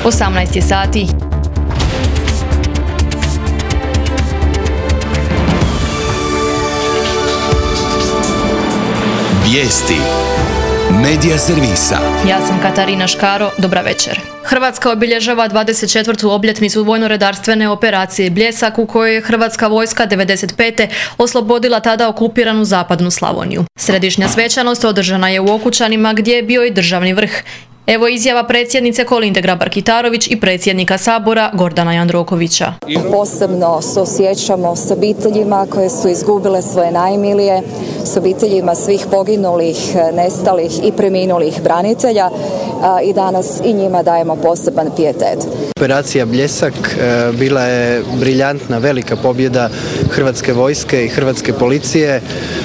18 je sati. Vijesti Medija servisa. Ja sam Katarina Škaro, dobra večer. Hrvatska obilježava 24. obljetnicu vojno-redarstvene operacije Bljesak u kojoj je Hrvatska vojska 1995. oslobodila tada okupiranu zapadnu Slavoniju. Središnja svečanost održana je u Okučanima gdje je bio i državni vrh. Evo izjava predsjednice Kolinde Grabar-Kitarović i predsjednika Sabora Gordana Jandrokovića. Posebno suosjećamo s obiteljima koje su izgubile svoje najmilije, s obiteljima svih poginulih, nestalih i preminulih branitelja i danas i njima dajemo poseban pijetet. Operacija Bljesak bila je briljantna, velika pobjeda Hrvatske vojske i Hrvatske policije.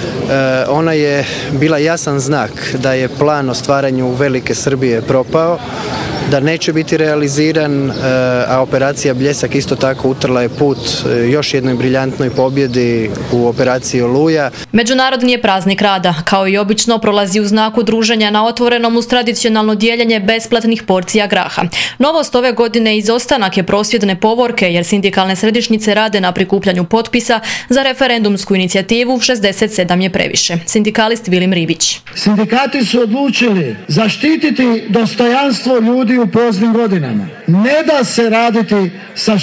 Ona je bila jasan znak da je plan o stvaranju velike Srbije propao, da neće biti realiziran, a operacija Bljesak isto tako utrla je put još jednoj briljantnoj pobjedi u operaciji Oluja. Međunarodni je praznik rada, kao i obično prolazi u znaku druženja na otvorenom uz tradicionalno dijeljenje besplatnih porcija graha. Novost ove godine izostanak je prosvjedne povorke jer sindikalne središnjice rade na prikupljanju potpisa za referendumsku inicijativu 67 je previše. Sindikalist Vilim Ribić. Sindikati su odlučili zaštititi dostojanstvo ljudi u poznim godinama. Ne da se raditi sa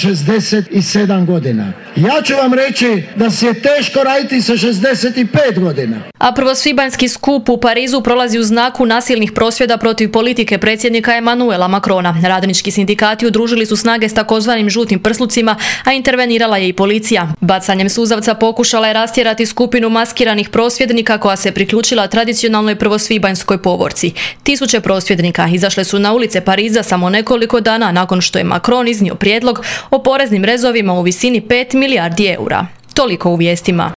67 godina. Ja ću vam reći da se je teško raditi sa 65 godina. A prvosvibanjski skup u Parizu prolazi u znaku nasilnih prosvjeda protiv politike predsjednika Emanuela Macrona. Radnički sindikati udružili su snage s takozvanim žutim prslucima, a intervenirala je i policija. Bacanjem suzavca pokušala je rastjerati skupinu maskiranih prosvjednika koja se priključila tradicionalnoj prvosvibanjskoj povorci. Tisuće prosvjednika izašle su na ulice Pariza samo nekoliko dana nakon što je Macron iznio prijedlog o poreznim rezovima u visini 5 milijardi eura. Toliko u vijestima.